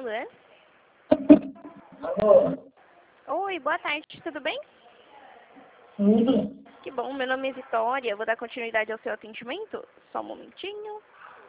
Alô? Alô? Oi, boa tarde, tudo bem? Tudo? Que bom, meu nome é Vitória, eu vou dar continuidade ao seu atendimento. Só um momentinho.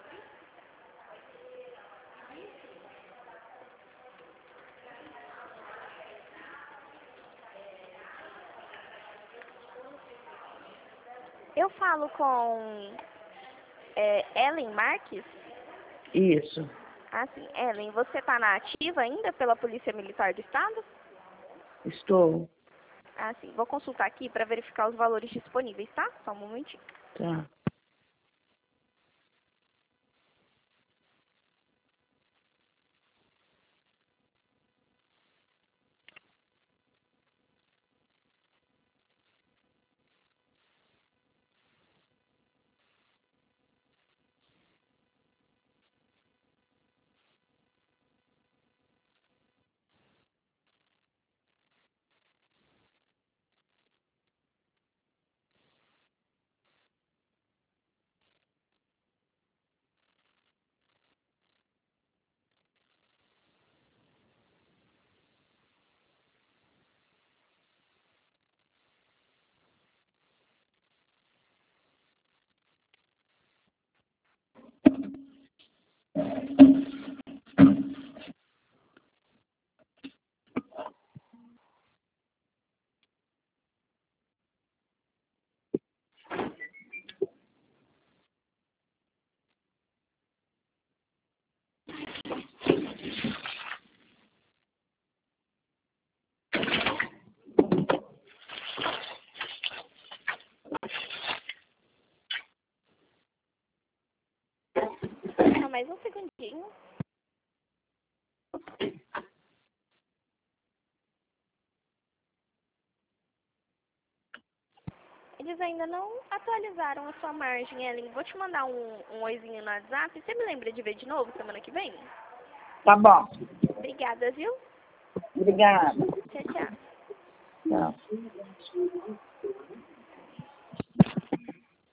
Eu falo com Ellen Marques? Isso. Ah, sim. Ellen, você está na ativa ainda pela Polícia Militar do Estado? Estou. Ah, sim. Vou consultar aqui para verificar os valores disponíveis, tá? Só um momentinho. Tá. Só mais um segundinho. Eles ainda não atualizaram a sua margem, Ellen. Vou te mandar um oizinho no WhatsApp. Você me lembra de ver de novo semana que vem? Tá bom. Obrigada, viu? Obrigada. Tchau, tchau. Tchau.